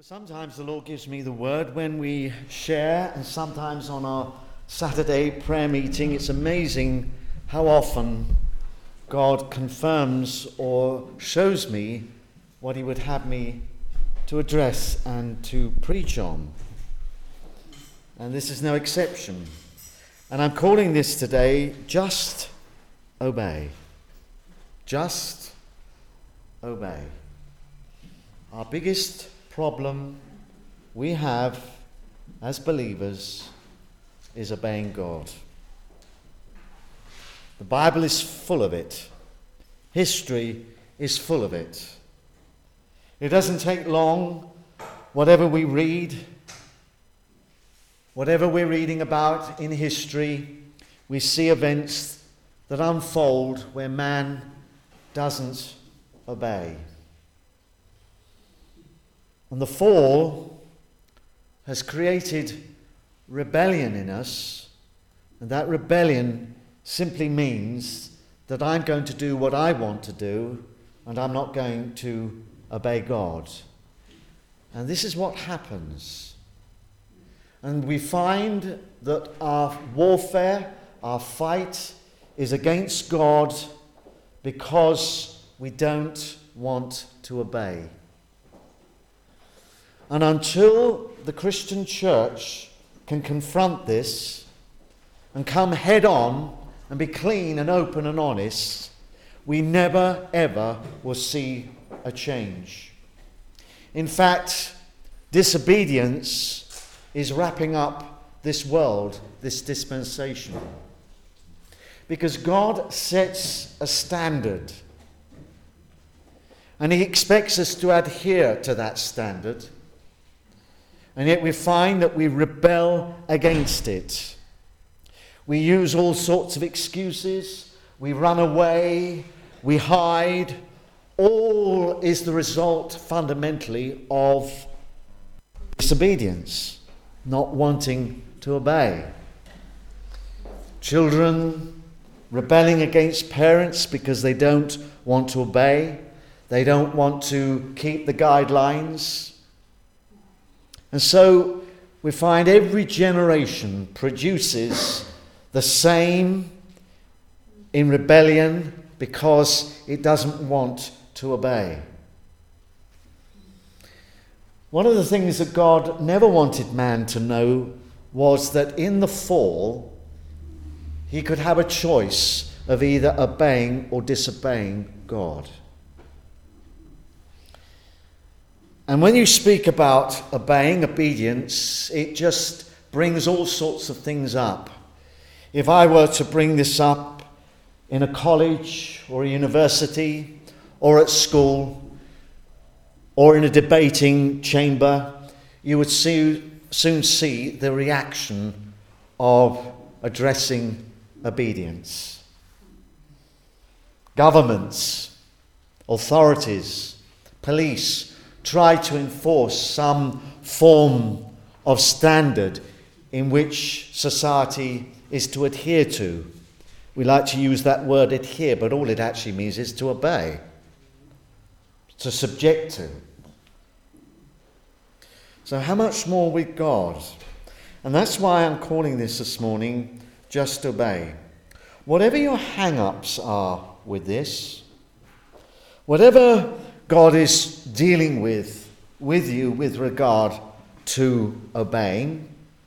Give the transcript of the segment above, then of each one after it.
Sometimes the Lord gives me the word when we share, and sometimes on our Saturday prayer meeting. It's amazing how often God confirms or shows me what he would have me to address and to preach on. And this is no exception. And I'm calling this today, Just Obey. Just obey. Our biggest problem we have as believers is obeying God. The Bible is full of it. History is full of it. It doesn't take long, whatever we read, whatever we're reading about in history, we see events that unfold where man doesn't obey. And the fall has created rebellion in us, and that rebellion simply means that I'm going to do what I want to do, and I'm not going to obey God. And this is what happens. And we find that our warfare, our fight, is against God because we don't want to obey. And until the Christian church can confront this and come head on and be clean and open and honest, we never ever will see a change. In fact, disobedience is wrapping up this world, this dispensation. Because God sets a standard, and he expects us to adhere to that standard. And yet we find that we rebel against it. We use all sorts of excuses. We run away. We hide. All is the result, fundamentally, of disobedience, not wanting to obey. Children rebelling against parents because they don't want to obey. They don't want to keep the guidelines. And so we find every generation produces the same in rebellion because it doesn't want to obey. One of the things that God never wanted man to know was that in the fall, he could have a choice of either obeying or disobeying God. And when you speak about obeying, obedience, it just brings all sorts of things up. If I were to bring this up in a college or a university or at school or in a debating chamber, you would soon see the reaction of addressing obedience. Governments, authorities, police try to enforce some form of standard in which society is to adhere to. We like to use that word adhere, but all it actually means is to obey, to subject to. So how much more with God? And that's why I'm calling this morning, Just Obey. Whatever your hang-ups are with this, whatever God is dealing with you with regard to obeying,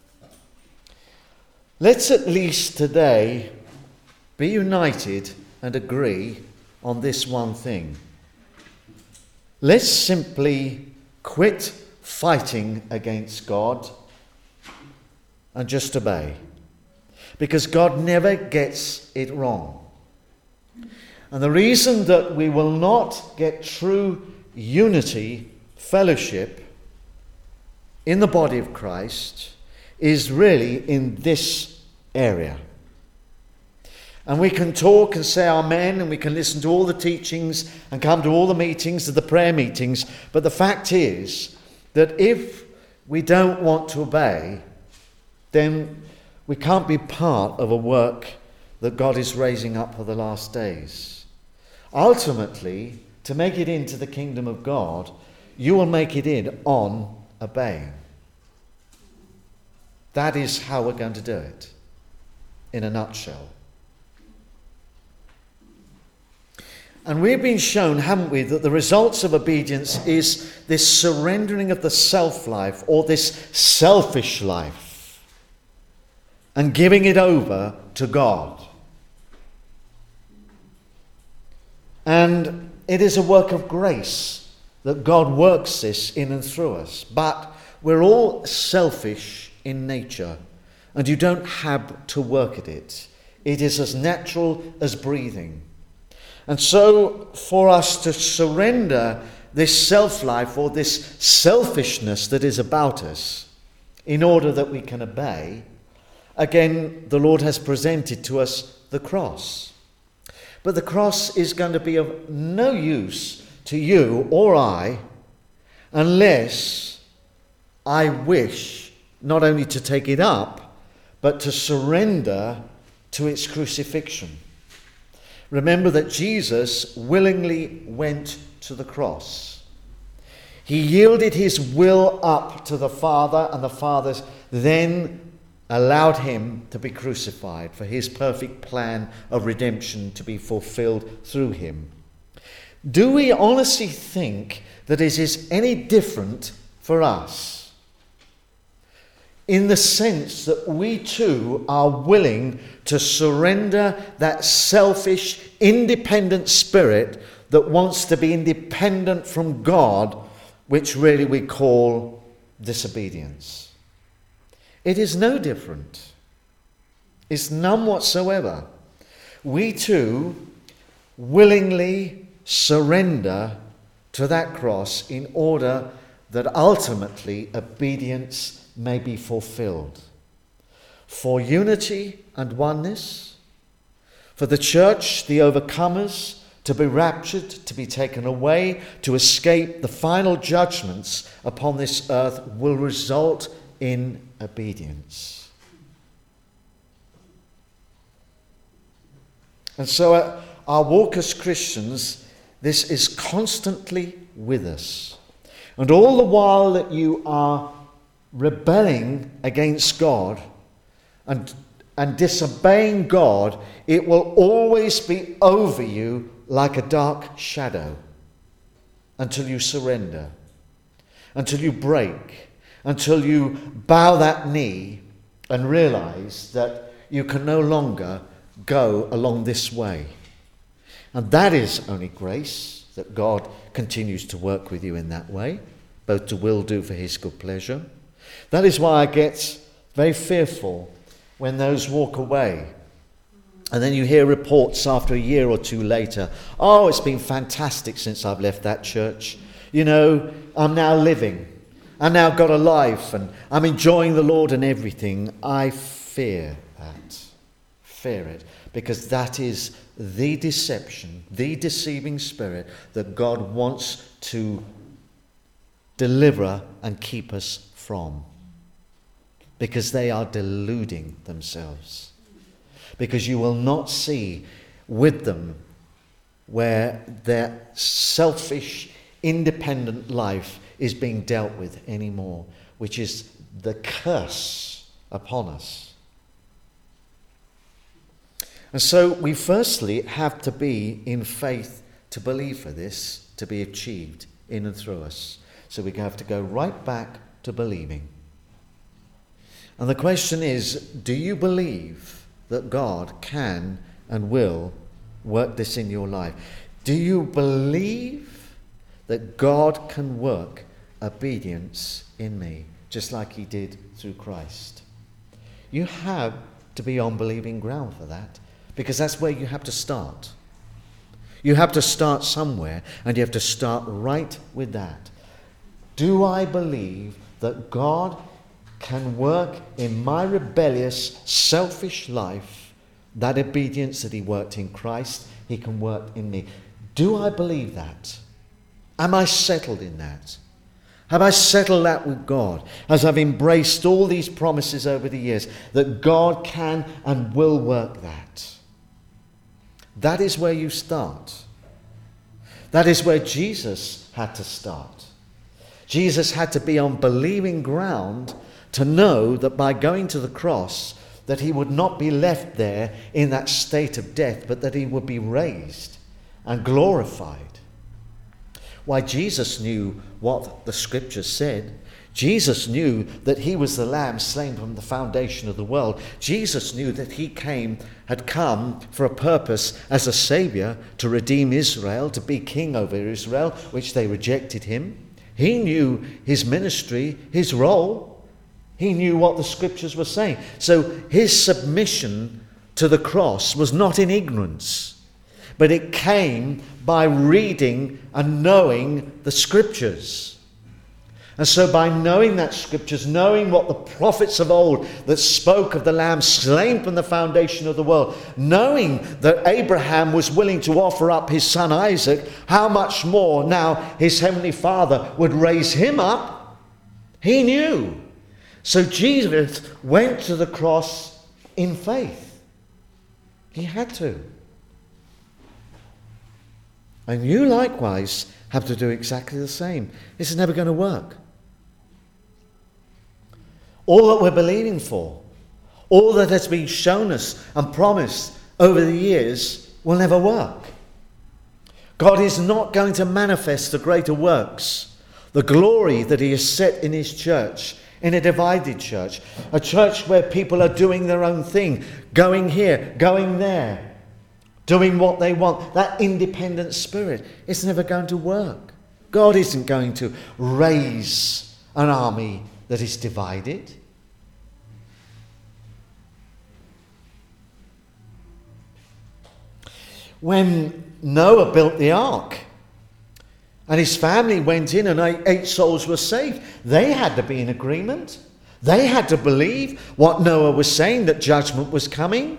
let's at least today be united and agree on this one thing. Let's simply quit fighting against God and just obey. Because God never gets it wrong. And the reason that we will not get true unity, fellowship in the body of Christ is really in this area. And we can talk and say amen, and we can listen to all the teachings and come to all the meetings, to the prayer meetings, but the fact is that if we don't want to obey, then we can't be part of a work that God is raising up for the last days. Ultimately, to make it into the kingdom of God, you will make it in on obeying. That is how we're going to do it, in a nutshell. And we've been shown, haven't we, that the results of obedience is this surrendering of the self-life, or this selfish life, and giving it over to God. And it is a work of grace that God works this in and through us. But we're all selfish in nature, and you don't have to work at it. It is as natural as breathing. And so for us to surrender this self-life, or this selfishness that is about us, in order that we can obey, again, the Lord has presented to us the cross. But the cross is going to be of no use to you or I unless I wish not only to take it up, but to surrender to its crucifixion. Remember that Jesus willingly went to the cross. He yielded his will up to the Father, and the Father then allowed him to be crucified for his perfect plan of redemption to be fulfilled through him. Do we honestly think that it is any different for us? In the sense that we too are willing to surrender that selfish, independent spirit that wants to be independent from God, which really we call disobedience. It is no different. It's none whatsoever. We too willingly surrender to that cross in order that ultimately obedience may be fulfilled. For unity and oneness, for the church, the overcomers, to be raptured, to be taken away, to escape the final judgments upon this earth, will result in obedience. And so our walk as Christians, this is constantly with us. And all the while that you are rebelling against God and disobeying God, it will always be over you like a dark shadow until you surrender, until you break, until you bow that knee and realize that you can no longer go along this way. And that is only grace, that God continues to work with you in that way, both to will do for his good pleasure. That is why I get very fearful when those walk away. And then you hear reports after a year or two later, oh, it's been fantastic since I've left that church. You know, I'm now living. I've now got a life and I'm enjoying the Lord and everything. I fear that. Fear it. Because that is the deception, the deceiving spirit that God wants to deliver and keep us from. Because they are deluding themselves. Because you will not see with them where their selfish, independent life is being dealt with anymore, which is the curse upon us. And so we firstly have to be in faith to believe for this to be achieved in and through us. So we have to go right back to believing. And the question is, do you believe that God can and will work this in your life? Do you believe that God can work obedience in me, just like he did through Christ? You have to be on believing ground for that, because that's where you have to start. You have to start somewhere, and you have to start right with that. Do I believe that God can work in my rebellious, selfish life, that obedience that he worked in Christ, he can work in me? Do I believe that? Am I settled in that? Have I settled that with God as I've embraced all these promises over the years that God can and will work that? That is where you start. That is where Jesus had to start. Jesus had to be on believing ground to know that by going to the cross, that he would not be left there in that state of death, but that he would be raised and glorified. Why, Jesus knew what the scriptures said. Jesus knew that he was the Lamb slain from the foundation of the world. Jesus knew that he had come for a purpose as a saviour to redeem Israel, to be king over Israel, which they rejected him. He knew his ministry, his role. He knew what the scriptures were saying. So his submission to the cross was not in ignorance, but it came by reading and knowing the scriptures. And so by knowing that scriptures, knowing what the prophets of old that spoke of the Lamb slain from the foundation of the world, knowing that Abraham was willing to offer up his son Isaac, how much more now his heavenly Father would raise him up, he knew. So Jesus went to the cross in faith. He had to. And you likewise have to do exactly the same. This is never going to work. All that we're believing for, all that has been shown us and promised over the years will never work. God is not going to manifest the greater works, the glory that he has set in his church, in a divided church, a church where people are doing their own thing, going here, going there, doing what they want. That independent spirit is never going to work. God isn't going to raise an army that is divided. When Noah built the ark and his family went in and 8 souls were saved, they had to be in agreement. They had to believe what Noah was saying, that judgment was coming.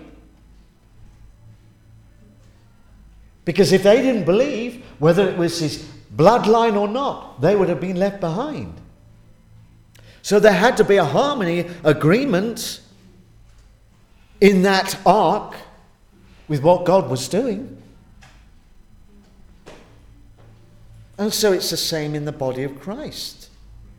Because if they didn't believe, whether it was his bloodline or not, they would have been left behind. So there had to be a harmony, agreement in that ark with what God was doing. And so it's the same in the body of Christ.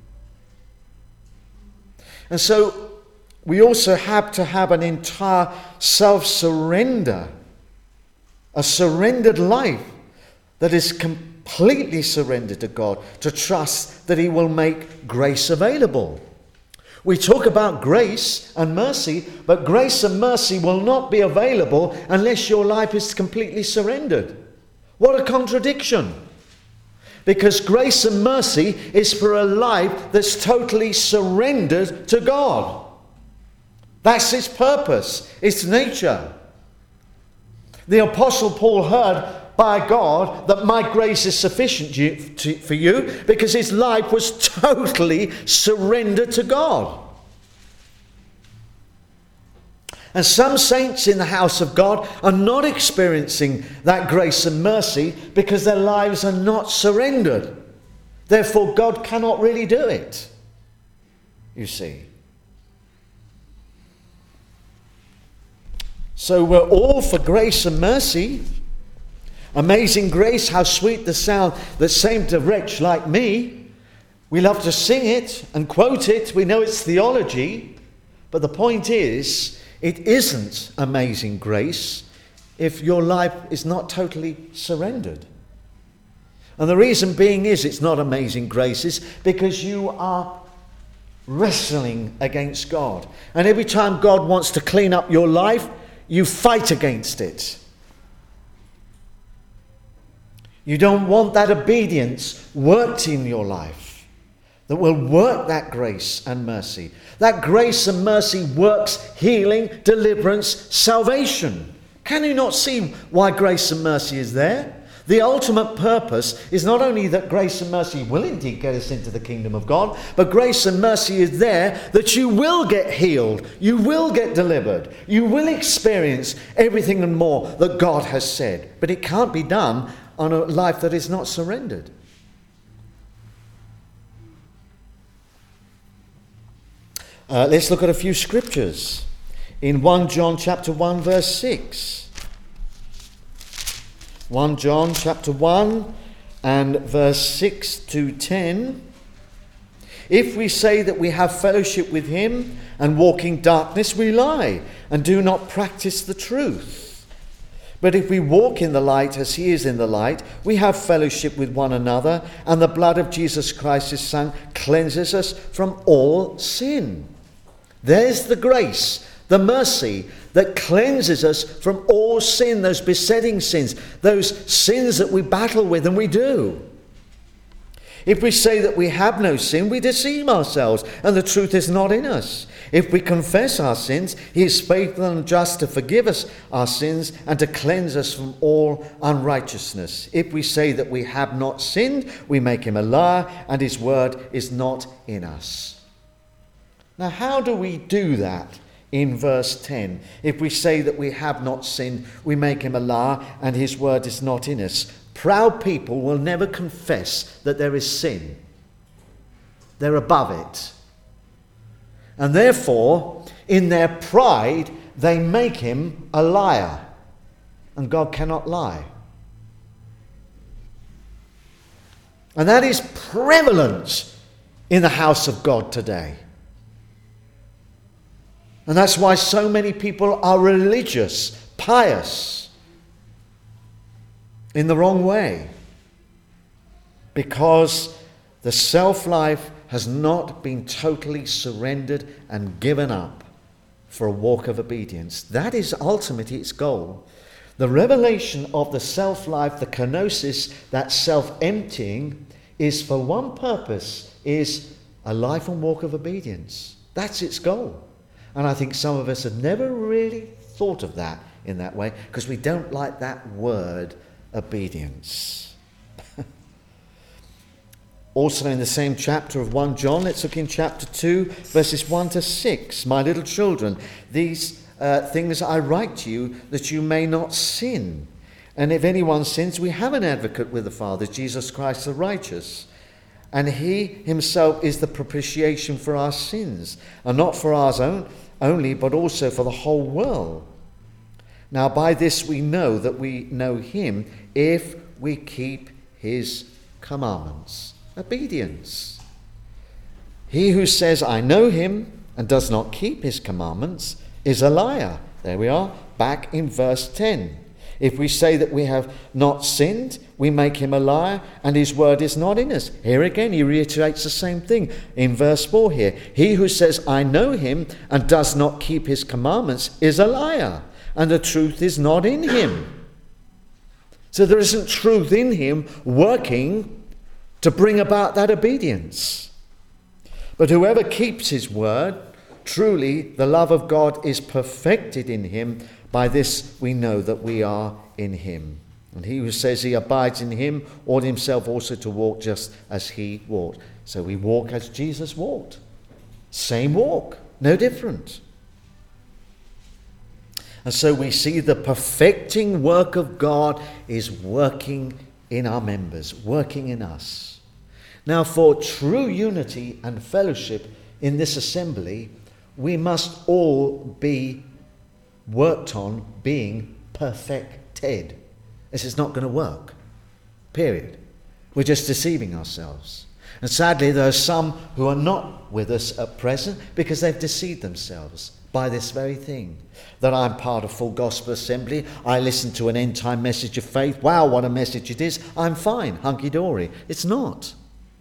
And so we also have to have an entire self-surrender, a surrendered life that is completely surrendered to God, to trust that he will make grace available. We talk about grace and mercy, but grace and mercy will not be available unless your life is completely surrendered. What a contradiction! Because grace and mercy is for a life that's totally surrendered to God. That's its purpose, its nature. The Apostle Paul heard by God that my grace is sufficient for you, because his life was totally surrendered to God. And some saints in the house of God are not experiencing that grace and mercy because their lives are not surrendered. Therefore, God cannot really do it, you see. So we're all for grace and mercy. Amazing grace, how sweet the sound that saved a wretch like me. We love to sing it and quote it. We know it's theology. But the point is, it isn't amazing grace if your life is not totally surrendered. And the reason being is it's not amazing grace is because you are wrestling against God. And every time God wants to clean up your life, you fight against it. You don't want that obedience worked in your life that will work that grace and mercy. That grace and mercy works healing, deliverance, salvation. Can you not see why grace and mercy is there? The ultimate purpose is not only that grace and mercy will indeed get us into the kingdom of God, but grace and mercy is there that you will get healed, you will get delivered, you will experience everything and more that God has said. But it can't be done on a life that is not surrendered. Let's look at a few scriptures. In 1 John chapter 1 verse 6. 1 John chapter 1 and verse 6 to 10. If we say that we have fellowship with him and walk in darkness, we lie and do not practice the truth. But if we walk in the light as he is in the light, we have fellowship with one another, and the blood of Jesus Christ his Son cleanses us from all sin. There's the grace, the mercy that cleanses us from all sin, those besetting sins, those sins that we battle with, and we do. If we say that we have no sin, we deceive ourselves, and the truth is not in us. If we confess our sins, he is faithful and just to forgive us our sins and to cleanse us from all unrighteousness. If we say that we have not sinned, we make him a liar, and his word is not in us. Now, how do we do that in verse 10? If we say that we have not sinned, we make him a liar, and his word is not in us. Proud people will never confess that there is sin. They're above it. And therefore, in their pride, they make him a liar. And God cannot lie. And that is prevalent in the house of God today. And that's why so many people are religious, pious, in the wrong way. Because the self-life has not been totally surrendered and given up for a walk of obedience. That is ultimately its goal. The revelation of the self-life, the kenosis, that self-emptying, is for one purpose, is a life and walk of obedience. That's its goal. And I think some of us have never really thought of that in that way, because we don't like that word, obedience. Also in the same chapter of 1 John, let's look in chapter 2, verses 1 to 6. My little children, these things I write to you that you may not sin. And if anyone sins, we have an advocate with the Father, Jesus Christ the righteous. And he himself is the propitiation for our sins, and not for ours only, but also for the whole world. Now by this we know that we know him, if we keep his commandments. Obedience. He who says, I know him, and does not keep his commandments, is a liar. There we are, back in verse 10. If we say that we have not sinned, we make him a liar, and his word is not in us. Here again, he reiterates the same thing in verse 4 here. He who says, I know him, and does not keep his commandments, is a liar, and the truth is not in him. So there isn't truth in him working to bring about that obedience. But whoever keeps his word, truly the love of God is perfected in him. By this we know that we are in him. And he who says he abides in him ought himself also to walk just as he walked. So we walk as Jesus walked. Same walk, no different. And so we see the perfecting work of God is working in our members, working in us. Now, for true unity and fellowship in this assembly, we must all be worked on being perfected. This is not going to work. Period. We're just deceiving ourselves. And sadly, there are some who are not with us at present because they've deceived themselves by this very thing. That I'm part of Full Gospel Assembly. I listen to an end-time message of faith. Wow, what a message it is. I'm fine, hunky-dory. It's not.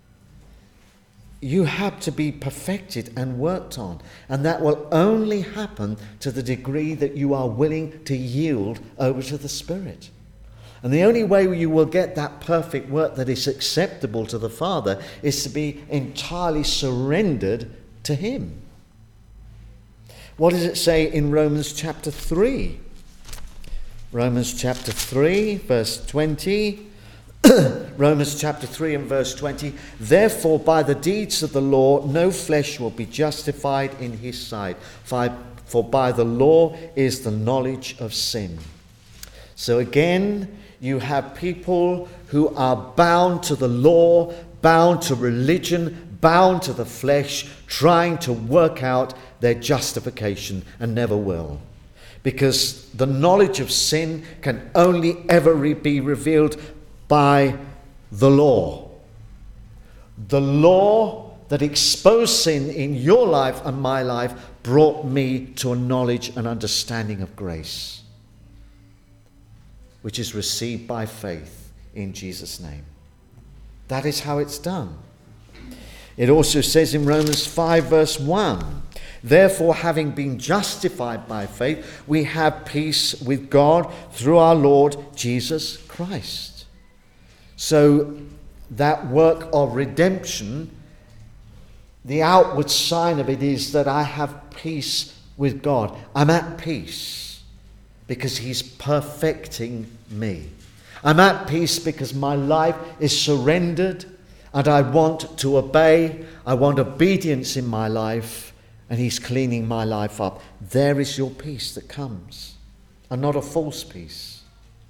You have to be perfected and worked on. And that will only happen to the degree that you are willing to yield over to the Spirit. And the only way you will get that perfect work that is acceptable to the Father is to be entirely surrendered to him. What does it say in Romans chapter 3? Romans chapter 3, verse 20. Romans chapter 3 and verse 20. Therefore, by the deeds of the law, no flesh will be justified in his sight. For by the law is the knowledge of sin. So again, you have people who are bound to the law, bound to religion, bound to the flesh, trying to work out their justification, and never will. Because the knowledge of sin can only ever be revealed by the law. The law that exposed sin in your life and my life brought me to a knowledge and understanding of grace, which is received by faith in Jesus' name. That is how it's done. It also says in Romans 5 verse 1, therefore, having been justified by faith, we have peace with God through our Lord Jesus Christ. So that work of redemption, the outward sign of it is that I have peace with God. I'm at peace because he's perfecting me. I'm at peace because my life is surrendered and I want to obey. I want obedience in my life, and he's cleaning my life up. There is your peace that comes, and not a false peace.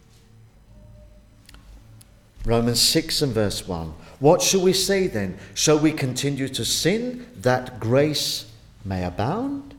Romans 6 and verse 1. What shall we say then? Shall we continue to sin that grace may abound?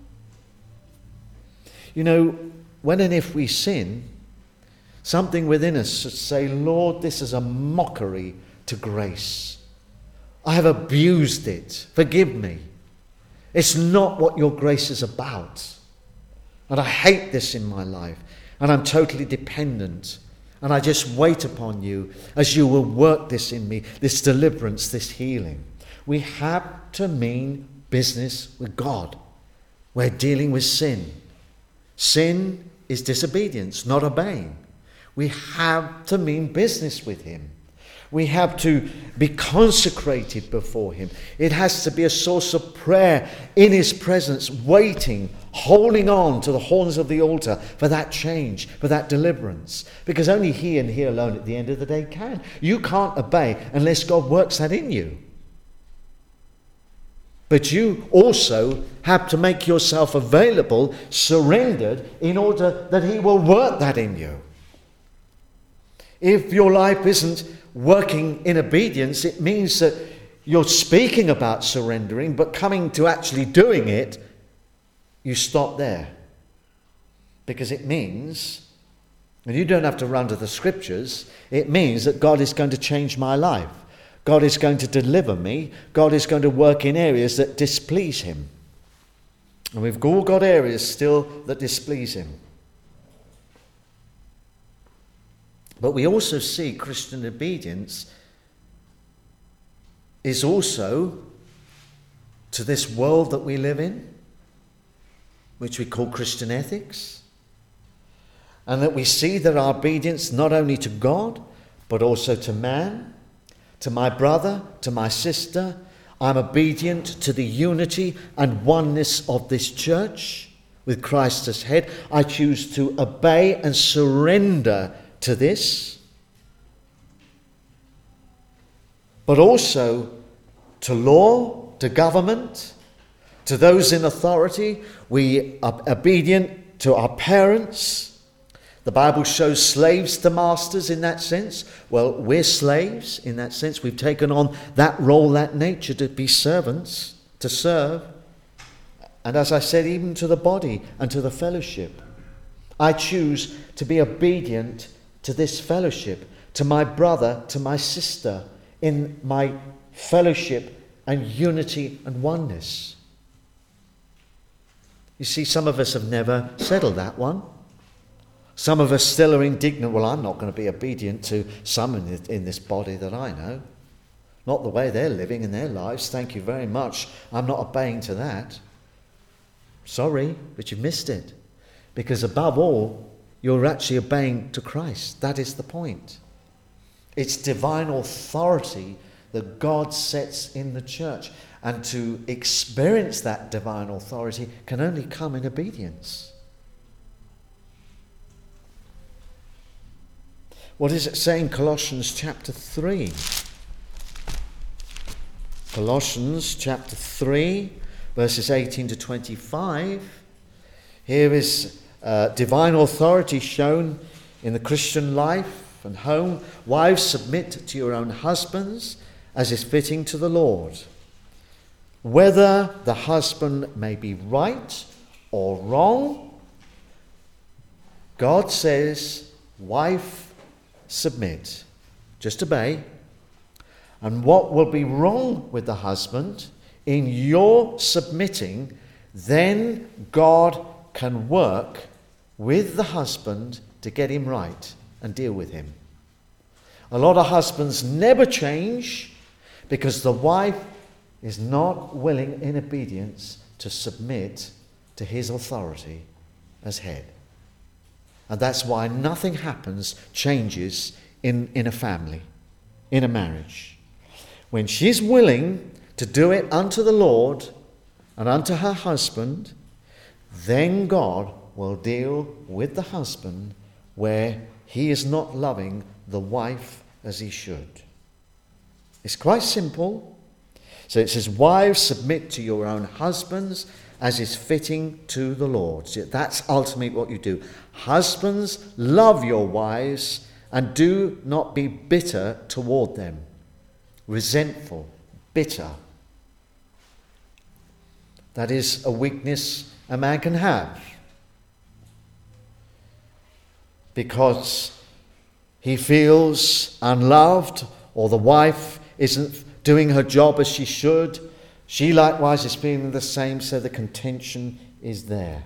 You know, when and if we sin, something within us should say, Lord, this is a mockery to grace. I have abused it. Forgive me. It's not what your grace is about. And I hate this in my life. And I'm totally dependent. And I just wait upon you as you will work this in me, this deliverance, this healing. We have to mean business with God. We're dealing with sin. Sin is disobedience, not obeying. We have to mean business with him. We have to be consecrated before him. It has to be a source of prayer in his presence, waiting, holding on to the horns of the altar for that change, for that deliverance. Because only he and he alone at the end of the day can. You can't obey unless God works that in you. But you also have to make yourself available, surrendered, in order that he will work that in you. If your life isn't working in obedience, it means that you're speaking about surrendering, but coming to actually doing it, you stop there. Because it means, and you don't have to run to the scriptures, it means that God is going to change my life. God is going to deliver me. God is going to work in areas that displease him. And we've all got areas still that displease him. But we also see Christian obedience is also to this world that we live in, which we call Christian ethics. And that we see that our obedience not only to God, but also to man, to my brother, to my sister. I'm obedient to the unity and oneness of this church with Christ as head. I choose to obey and surrender to this, but also to law, to government, to those in authority. We are obedient to our parents. The Bible shows slaves to masters in that sense. Well, we're slaves in that sense. We've taken on that role, that nature, to be servants, to serve. And as I said, even to the body and to the fellowship. I choose to be obedient to this fellowship, to my brother, to my sister, in my fellowship and unity and oneness. You see, some of us have never settled that one. Some of us still are indignant. Well, I'm not going to be obedient to some in this body that I know. Not the way they're living in their lives. Thank you very much. I'm not obeying to that. Sorry, but you've missed it. Because above all, you're actually obeying to Christ. That is the point. It's divine authority that God sets in the church. And to experience that divine authority can only come in obedience. What does it say in Colossians chapter 3? Colossians chapter 3, verses 18 to 25. Here is divine authority shown in the Christian life and home. Wives, submit to your own husbands as is fitting to the Lord. Whether the husband may be right or wrong, God says, wife, submit. Just obey. And what will be wrong with the husband in your submitting, then God can work with the husband to get him right and deal with him. A lot of husbands never change because the wife is not willing in obedience to submit to his authority as head. And that's why nothing changes in a family, in a marriage. When she's willing to do it unto the Lord and unto her husband, then God will deal with the husband where he is not loving the wife as he should. It's quite simple. So it says, wives, submit to your own husbands as is fitting to the Lord. So that's ultimately what you do. Husbands, love your wives and do not be bitter toward them. Resentful, bitter. That is a weakness a man can have, because he feels unloved, or the wife isn't doing her job as she should. She likewise is feeling the same, so the contention is there.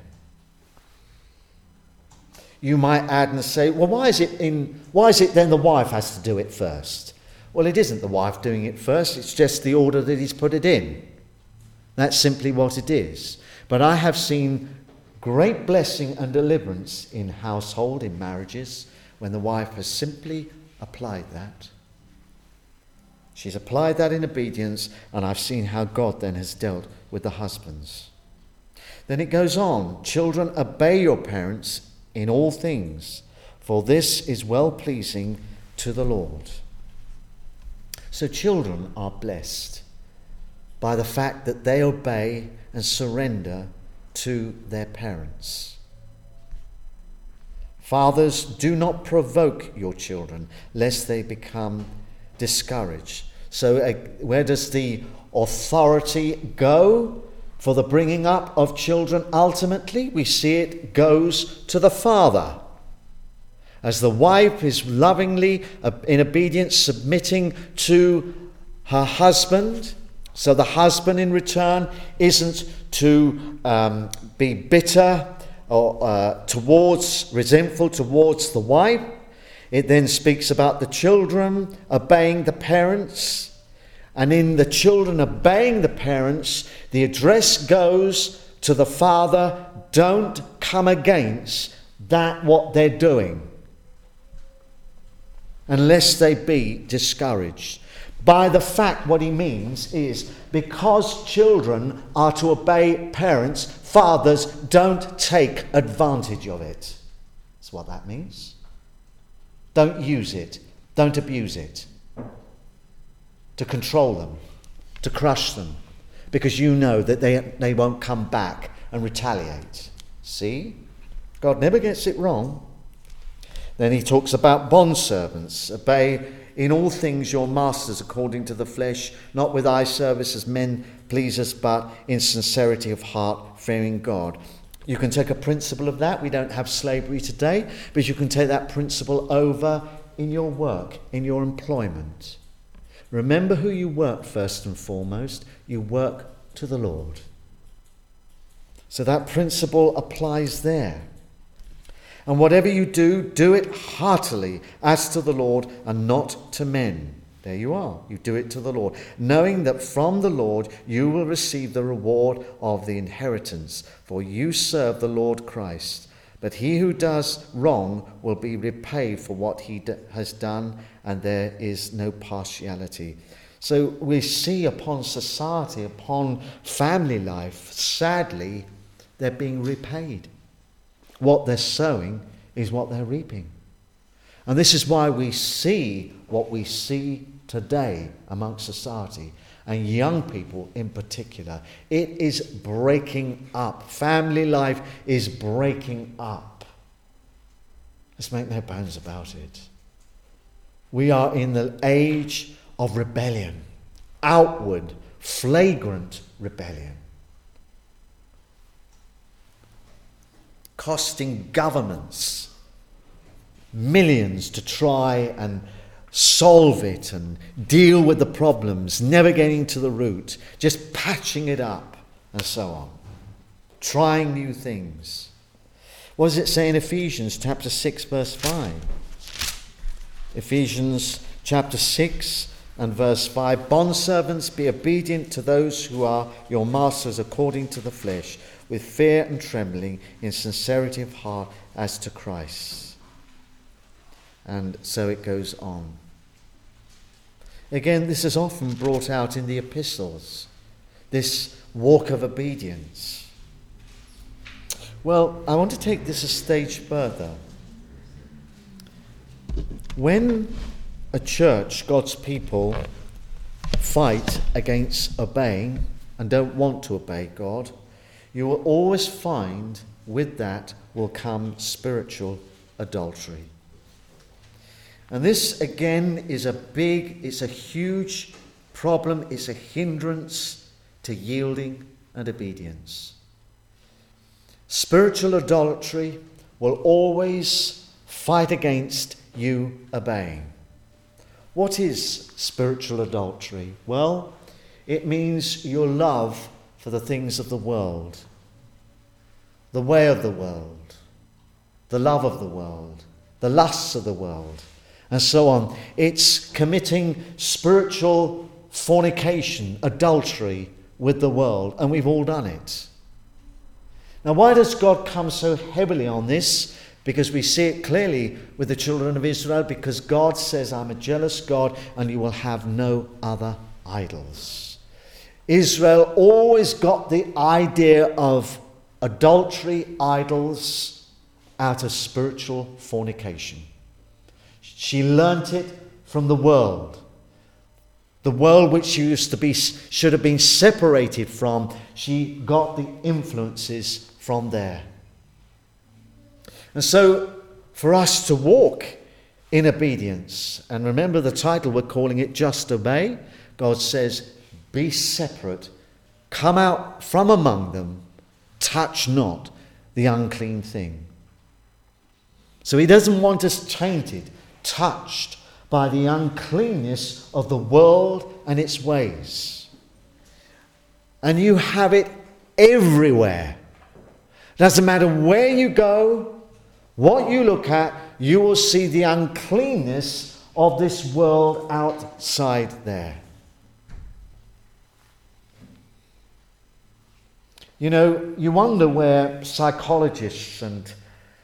You might add and say, well, why is it then the wife has to do it first? Well, it isn't the wife doing it first, it's just the order that he's put it in. That's simply what it is. But I have seen great blessing and deliverance in household, in marriages, when the wife has simply applied that. She's applied that in obedience, and I've seen how God then has dealt with the husbands. Then it goes on, children, obey your parents in all things, for this is well-pleasing to the Lord. So children are blessed by the fact that they obey and surrender to their parents. Fathers, do not provoke your children, lest they become discouraged. So where does the authority go for the bringing up of children? Ultimately, we see it goes to the father. As the wife is lovingly, in obedience, submitting to her husband, so the husband in return isn't to be bitter or resentful towards the wife. It then speaks about the children obeying the parents. And in the children obeying the parents, the address goes to the father, don't come against that what they're doing, unless they be discouraged. By the fact, what he means is, because children are to obey parents, fathers don't take advantage of it. That's what that means. Don't use it. Don't abuse it. To control them, to crush them, because you know that they won't come back and retaliate. See? God never gets it wrong. Then he talks about bondservants. Obey in all things your masters according to the flesh, not with eye service as men pleasers, but in sincerity of heart, fearing God. You can take a principle of that. We don't have slavery today, but you can take that principle over in your work, in your employment. Remember who you work first and foremost. You work to the Lord. So that principle applies there. And whatever you do, do it heartily as to the Lord and not to men. There you are. You do it to the Lord, knowing that from the Lord you will receive the reward of the inheritance, for you serve the Lord Christ. But he who does wrong will be repaid for what he has done, and there is no partiality. So we see upon society, upon family life, sadly, they're being repaid. What they're sowing is what they're reaping. And this is why we see what we see today amongst society, and young people in particular. It is breaking up. Family life is breaking up. Let's make no bones about it. We are in the age of rebellion, outward, flagrant rebellion, costing governments millions to try and solve it and deal with the problems, never getting to the root, just patching it up and so on, trying new things. What does it say in Ephesians chapter 6 verse 5? Ephesians chapter 6 and verse 5, bondservants, be obedient to those who are your masters according to the flesh, with fear and trembling, in sincerity of heart as to Christ. And so it goes on. Again, this is often brought out in the epistles, this walk of obedience. Well, I want to take this a stage further. When a church, God's people, fight against obeying and don't want to obey God, you will always find with that will come spiritual adultery. And this again is it's a huge problem, it's a hindrance to yielding and obedience. Spiritual adultery will always fight against you obeying. What is spiritual adultery? Well, it means your love for the things of the world, the way of the world, the love of the world, the lusts of the world, and so on. It's committing spiritual fornication, adultery with the world, and we've all done it. Now, why does God come so heavily on this? Because we see it clearly with the children of Israel, because God says, I'm a jealous God and you will have no other idols. Israel always got the idea of adultery, idols, out of spiritual fornication. She learnt it from the world. The world which she should have been separated from, she got the influences from there. And so, for us to walk in obedience, and remember the title, we're calling it Just Obey. God says, be separate, come out from among them, touch not the unclean thing. So he doesn't want us tainted, touched by the uncleanness of the world and its ways. And you have it everywhere. Doesn't matter where you go, what you look at, you will see the uncleanness of this world outside there. You know, you wonder where psychologists and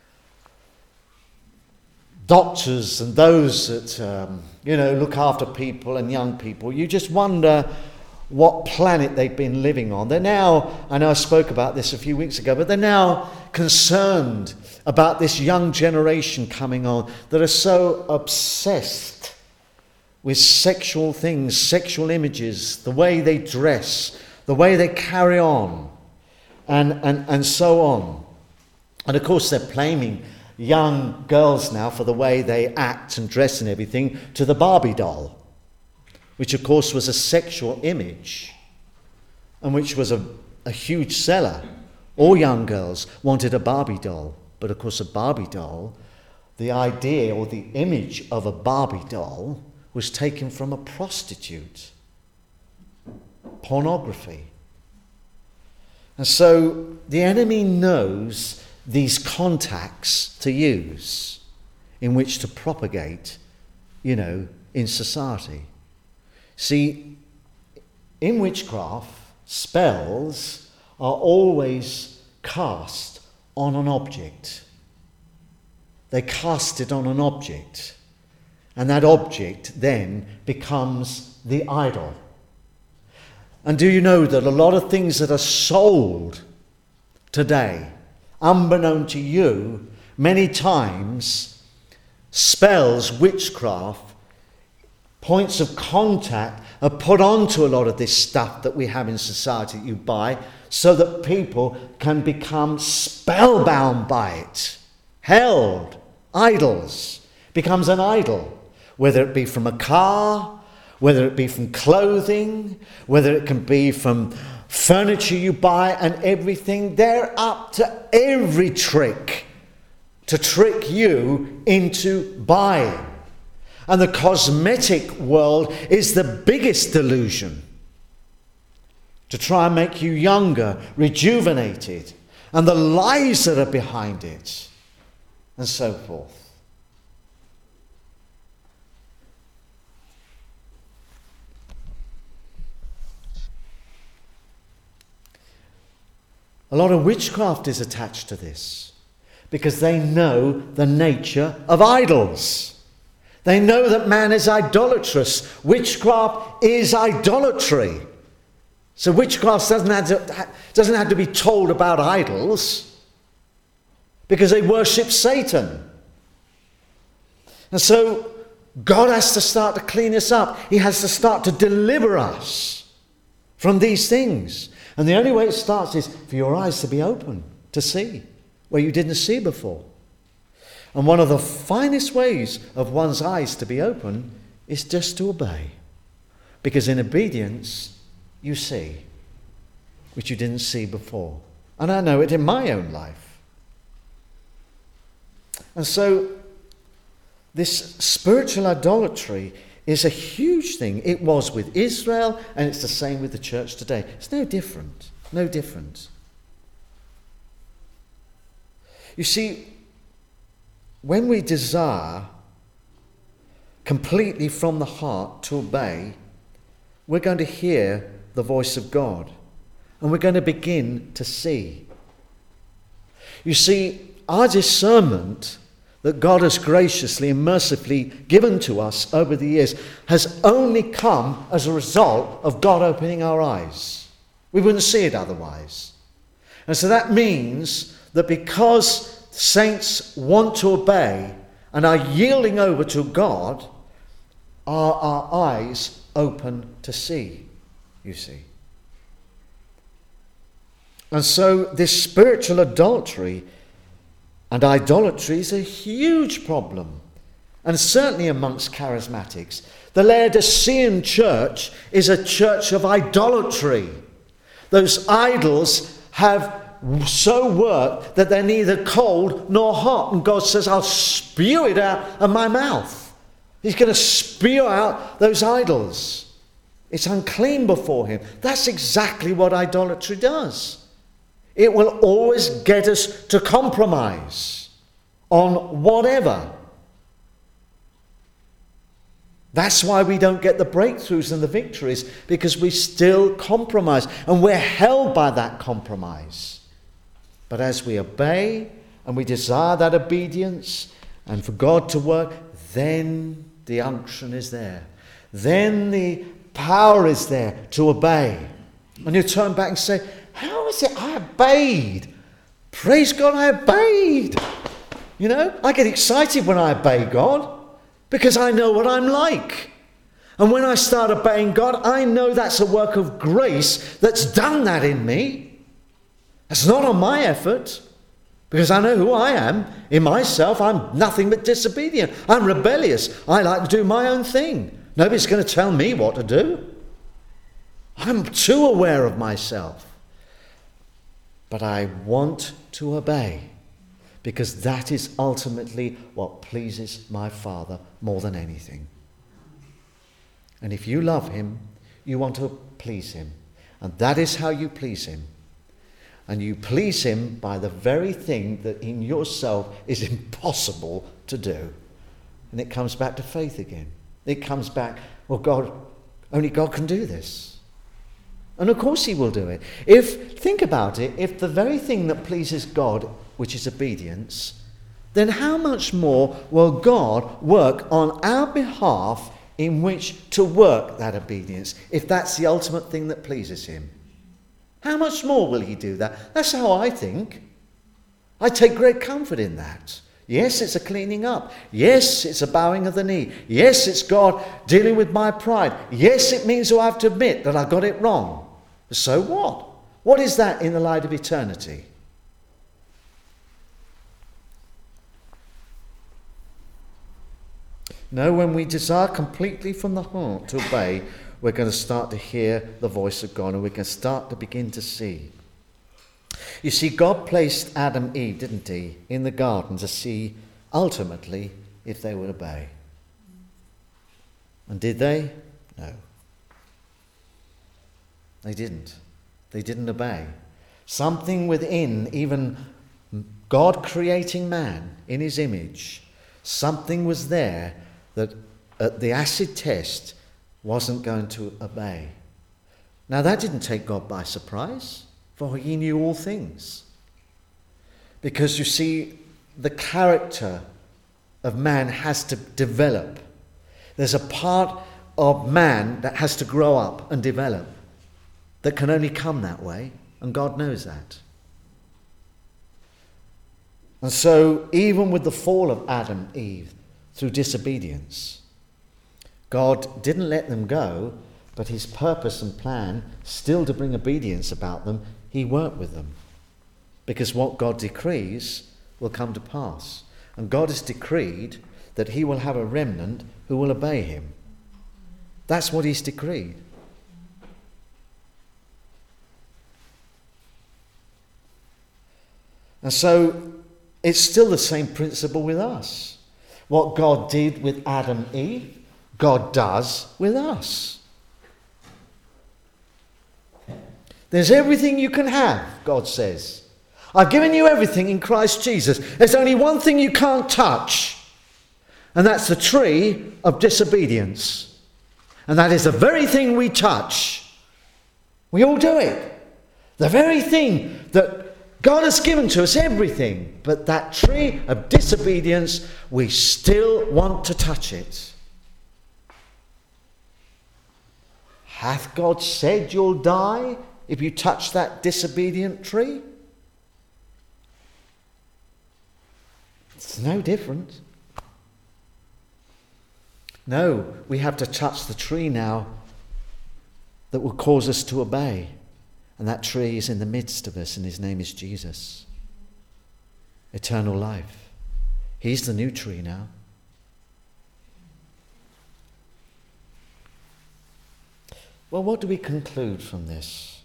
doctors and those that, look after people and young people, you just wonder what planet they've been living on. They're now, I know I spoke about this a few weeks ago, but they're now concerned about this young generation coming on that are so obsessed with sexual things, sexual images, the way they dress, the way they carry on, and so on. And of course they're blaming young girls now for the way they act and dress and everything to the Barbie doll, which of course was a sexual image and which was a huge seller. All young girls wanted a Barbie doll, but of course a Barbie doll, the idea or the image of a Barbie doll was taken from a prostitute. Pornography. And so the enemy knows these contacts to use in which to propagate, in society. See, in witchcraft, spells are always cast on an object. They cast it on an object, and that object then becomes the idol. And do you know that a lot of things that are sold today, unbeknown to you, many times spells, witchcraft, points of contact are put onto a lot of this stuff that we have in society that you buy, so that people can become spellbound by it, held, idols, becomes an idol, whether it be from a car, whether it be from clothing, whether it can be from furniture you buy and everything. They're up to every trick to trick you into buying. And the cosmetic world is the biggest delusion, to try and make you younger, rejuvenated, and the lies that are behind it, and so forth. A lot of witchcraft is attached to this because they know the nature of idols. They know that man is idolatrous. Witchcraft is idolatry. So witchcraft doesn't have to be told about idols because they worship Satan. And so God has to start to clean us up. He has to start to deliver us from these things. And the only way it starts is for your eyes to be open, to see where you didn't see before. And one of the finest ways of one's eyes to be open is just to obey. Because in obedience, you see, which you didn't see before. And I know it in my own life. And so, this spiritual idolatry is a huge thing. It was with Israel, and it's the same with the church today. It's no different. No different. You see, when we desire completely from the heart to obey, we're going to hear the voice of God, and we're going to begin to see. You see, our discernment that God has graciously and mercifully given to us over the years has only come as a result of God opening our eyes. We wouldn't see it otherwise. And so that means that because saints want to obey and are yielding over to God, are our eyes open to see, you see. And so this spiritual adultery and idolatry is a huge problem, and certainly amongst charismatics. The Laodicean church is a church of idolatry. Those idols have so worked that they're neither cold nor hot, and God says, I'll spew it out of my mouth. He's going to spew out those idols. It's unclean before him. That's exactly what idolatry does. It will always get us to compromise on whatever. That's why we don't get the breakthroughs and the victories, because we still compromise and we're held by that compromise. But as we obey and we desire that obedience and for God to work, then the unction is there. Then the power is there to obey. And you turn back and say, how is it I obeyed? Praise God, I obeyed. You know, I get excited when I obey God because I know what I'm like. And when I start obeying God, I know that's a work of grace that's done that in me. It's not on my effort, because I know who I am. In myself, I'm nothing but disobedient. I'm rebellious. I like to do my own thing. Nobody's going to tell me what to do. I'm too aware of myself. But I want to obey, because that is ultimately what pleases my Father more than anything. And if you love him, you want to please him. And that is how you please him. And you please him by the very thing that in yourself is impossible to do. And it comes back to faith again. It comes back, well, God, only God can do this. And of course he will do it. Think about it, if the very thing that pleases God, which is obedience, then how much more will God work on our behalf in which to work that obedience, if that's the ultimate thing that pleases him? How much more will he do that? That's how I think. I take great comfort in that. Yes, it's a cleaning up. Yes, it's a bowing of the knee. Yes, it's God dealing with my pride. Yes, it means I have to admit that I got it wrong. So what? What is that in the light of eternity? No, when we desire completely from the heart to obey, we're going to start to hear the voice of God, and we're going to start to begin to see. You see, God placed Adam and Eve, didn't he, in the garden to see ultimately if they would obey. And did they? No. They didn't. They didn't obey. Something within, even God creating man in his image, something was there that at the acid test wasn't going to obey. Now that didn't take God by surprise, for he knew all things. Because you see, the character of man has to develop. There's a part of man that has to grow up and develop that can only come that way, and God knows that. And so, even with the fall of Adam and Eve through disobedience, God didn't let them go, but his purpose and plan, still to bring obedience about them, he worked with them. Because what God decrees will come to pass. And God has decreed that he will have a remnant who will obey him. That's what he's decreed. And so it's still the same principle with us. What God did with Adam and Eve, God does with us. There's everything you can have, God says. I've given you everything in Christ Jesus. There's only one thing you can't touch, and that's the tree of disobedience. And that is the very thing we touch. We all do it. The very thing that God has given to us, everything, but that tree of disobedience, we still want to touch it. Hath God said you'll die if you touch that disobedient tree? It's no different. No, we have to touch the tree now that will cause us to obey. And that tree is in the midst of us, and his name is Jesus. Eternal life. He's the new tree now. Well, what do we conclude from this?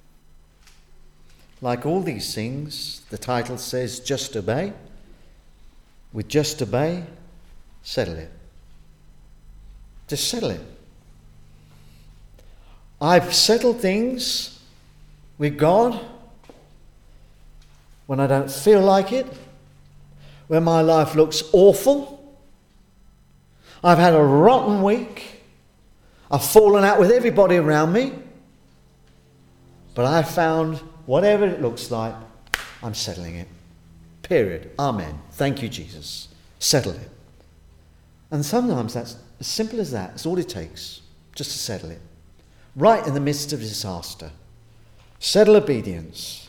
Like all these things, the title says, just obey. With just obey, settle it. Just settle it. I've settled things with God when I don't feel like it, when my life looks awful. I've had a rotten week. I've fallen out with everybody around me. But I found whatever it looks like, I'm settling it. Period. Amen. Thank you, Jesus. Settle it. And sometimes that's as simple as that. It's all it takes, just to settle it. Right in the midst of disaster. Settle obedience.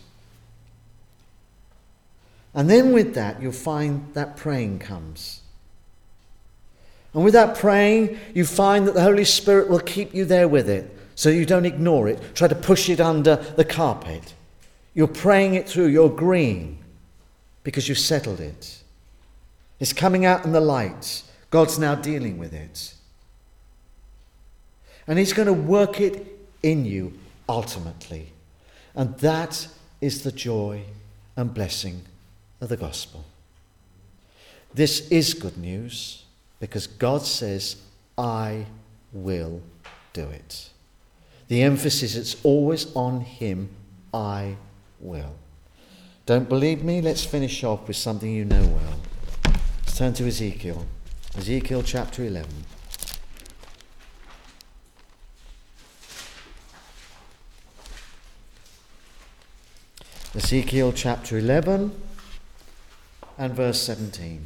And then with that, you'll find that praying comes. And with that praying, you find that the Holy Spirit will keep you there with it, so you don't ignore it, try to push it under the carpet. You're praying it through, you're agreeing, because you've settled it. It's coming out in the light. God's now dealing with it. And he's going to work it in you ultimately. And that is the joy and blessing of the gospel. This is good news because God says, I will do it. The emphasis is always on him, I will. Don't believe me? Let's finish off with something you know well. Let's turn to Ezekiel. Ezekiel chapter 11. Ezekiel chapter 11 and verse 17.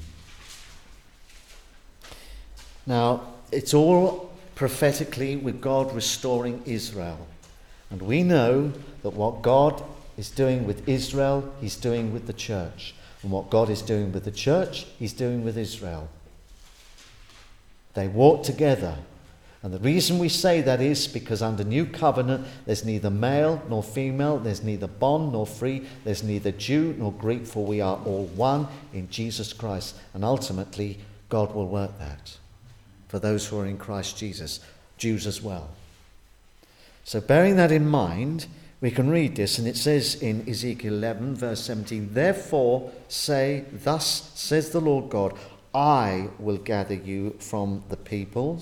Now, it's all prophetically with God restoring Israel. And we know that what God is doing with Israel, he's doing with the church. And what God is doing with the church, he's doing with Israel. They walk together. And the reason we say that is because under new covenant, there's neither male nor female, there's neither bond nor free, there's neither Jew nor Greek, for we are all one in Jesus Christ. And ultimately, God will work that for those who are in Christ Jesus, Jews as well. So bearing that in mind, we can read this, and it says in Ezekiel 11, verse 17, therefore say, thus says the Lord God, I will gather you from the peoples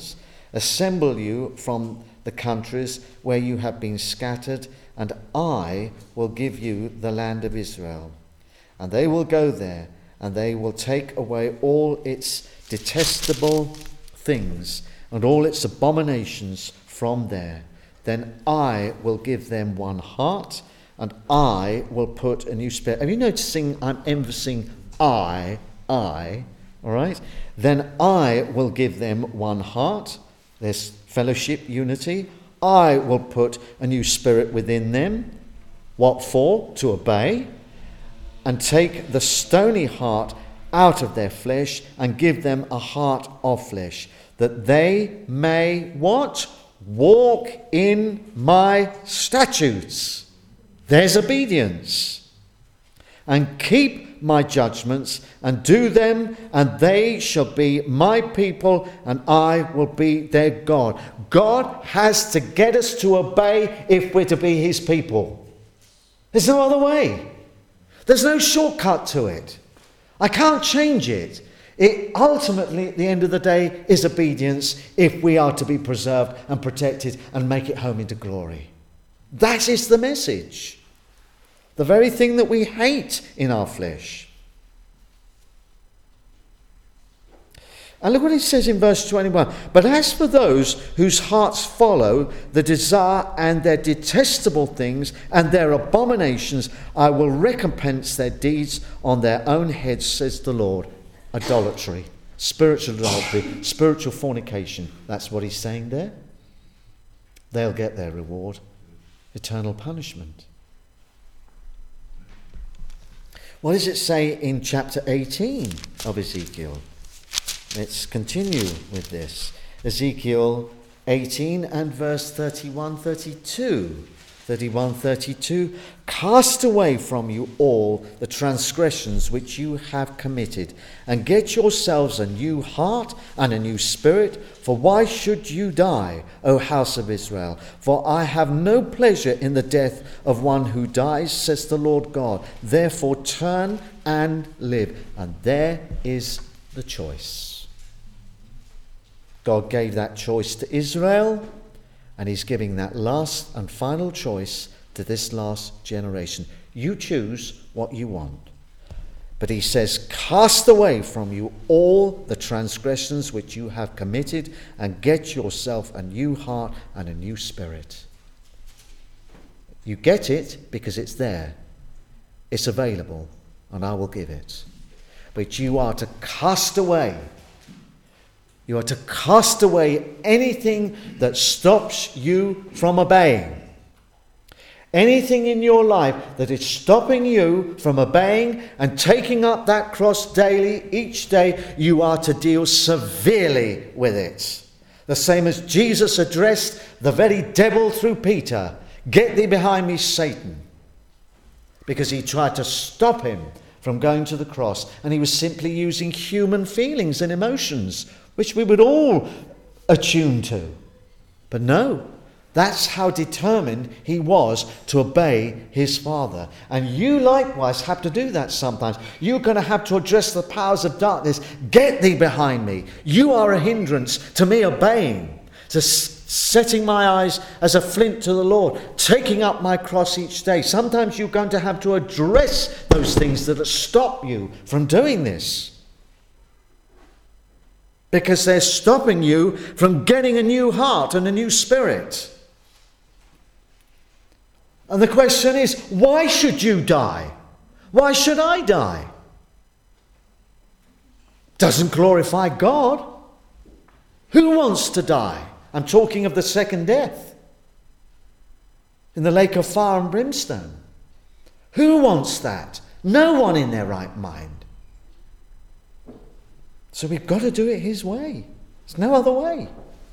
Assemble you from the countries where you have been scattered, and I will give you the land of Israel. And they will go there, and they will take away all its detestable things and all its abominations from there. Then I will give them one heart, and I will put a new spirit. Have you noticing I'm emphasizing I, all right? Then I will give them one heart. There's fellowship, unity. I will put a new spirit within them. What for? To obey. And take the stony heart out of their flesh and give them a heart of flesh, that they may what? Walk in my statutes. There's obedience. And keep my judgments and do them, and they shall be my people, and I will be their God. God has to get us to obey if we're to be his people. There's no other way. There's no shortcut to it. I can't change it. It ultimately, at the end of the day, is obedience if we are to be preserved and protected and make it home into glory. That is the message. The very thing that we hate in our flesh. And look what it says in verse 21. But as for those whose hearts follow the desire and their detestable things and their abominations, I will recompense their deeds on their own heads, says the Lord. Idolatry, spiritual adultery, spiritual fornication. That's what he's saying there. They'll get their reward. Eternal punishment. What does it say in chapter 18 of Ezekiel? Let's continue with this. Ezekiel 18 and verse 31-32. 31-32. Cast away from you all the transgressions which you have committed, and get yourselves a new heart and a new spirit. For why should you die, O house of Israel? For I have no pleasure in the death of one who dies, says the Lord God. Therefore turn and live. And there is the choice. God gave that choice to Israel, and he's giving that last and final choice to this last generation. You choose what you want. But he says, cast away from you all the transgressions which you have committed, and get yourself a new heart and a new spirit. You get it because it's there. It's available, and I will give it. But you are to cast away. You are to cast away anything that stops you from obeying. Anything in your life that is stopping you from obeying and taking up that cross daily, each day, you are to deal severely with it. The same as Jesus addressed the very devil through Peter. Get thee behind me, Satan. Because he tried to stop him from going to the cross. And he was simply using human feelings and emotions, which we would all attune to. But no, that's how determined he was to obey his Father. And you likewise have to do that sometimes. You're going to have to address the powers of darkness. Get thee behind me. You are a hindrance to me obeying, to setting my eyes as a flint to the Lord, taking up my cross each day. Sometimes you're going to have to address those things that stop you from doing this, because they're stopping you from getting a new heart and a new spirit. And the question is, why should you die? Why should I die? Doesn't glorify God. Who wants to die? I'm talking of the second death in the lake of fire and brimstone. Who wants that? No one in their right mind. So we've got to do it his way. There's no other way.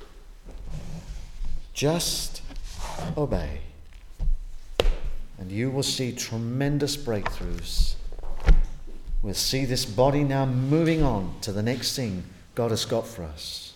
Just obey. And you will see tremendous breakthroughs. We'll see this body now moving on to the next thing God has got for us.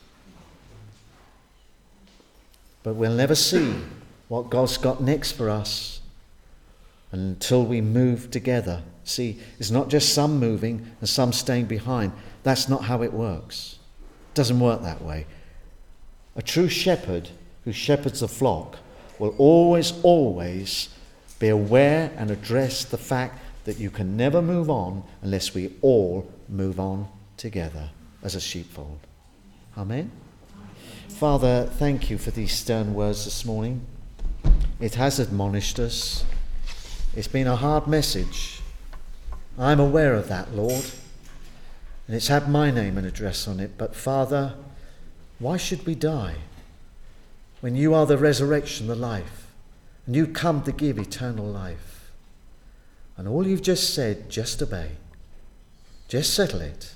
But we'll never see what God's got next for us until we move together. See, it's not just some moving and some staying behind. That's not how it works. It doesn't work that way. A true shepherd who shepherds the flock will always be aware and address the fact that you can never move on unless we all move on together as a sheepfold. Amen. Father, thank you for these stern words this morning. It has admonished us. It's been a hard message. I'm aware of that, Lord. And it's had my name and address on it. But Father, why should we die when you are the resurrection, the life, and you come to give eternal life? And all you've just said, just obey. Just settle it.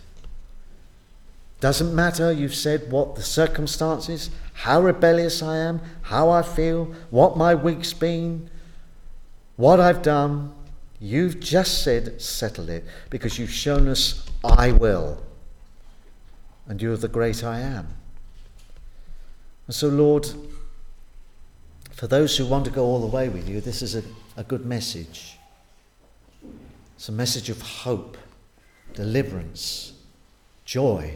Doesn't matter, you've said, what the circumstances, how rebellious I am, how I feel, what my week's been, what I've done. You've just said, settle it, because you've shown us, I will. And you're the great I am. And so, Lord, for those who want to go all the way with you, this is a good message. It's a message of hope, deliverance, joy.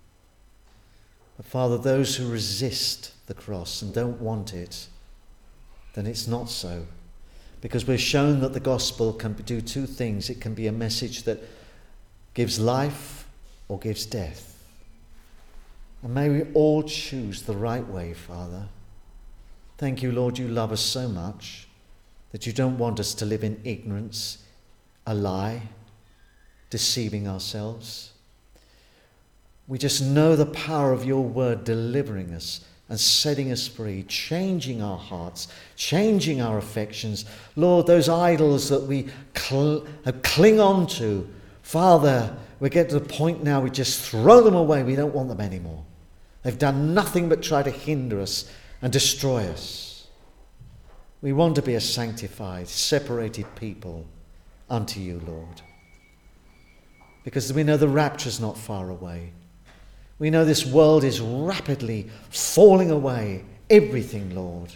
But Father, those who resist the cross and don't want it, then it's not so. Because we're shown that the gospel can do two things. It can be a message that gives life or gives death. And may we all choose the right way, Father. Thank you, Lord, you love us so much that you don't want us to live in ignorance, a lie, deceiving ourselves. We just know the power of your word delivering us and setting us free, changing our hearts, changing our affections. Lord, those idols that we cling on to, Father, we get to the point now we just throw them away. We don't want them anymore. They've done nothing but try to hinder us and destroy us. We want to be a sanctified, separated people unto you, Lord. Because we know the rapture's not far away. We know this world is rapidly falling away. Everything, Lord.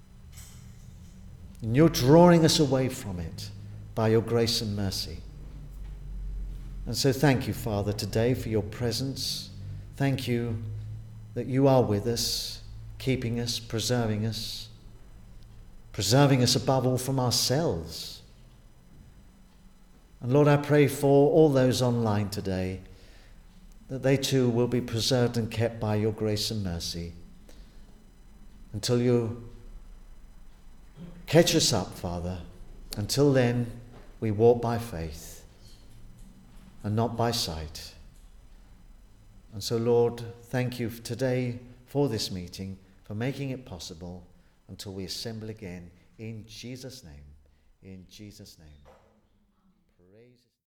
And you're drawing us away from it by your grace and mercy. And so thank you, Father, today for your presence. Thank you that you are with us, keeping us, preserving us above all from ourselves. And Lord, I pray for all those online today, that they too will be preserved and kept by your grace and mercy until you catch us up, Father. Until then, we walk by faith and not by sight. And so, Lord, thank you today for this meeting, for making it possible until we assemble again in Jesus' name. In Jesus' name.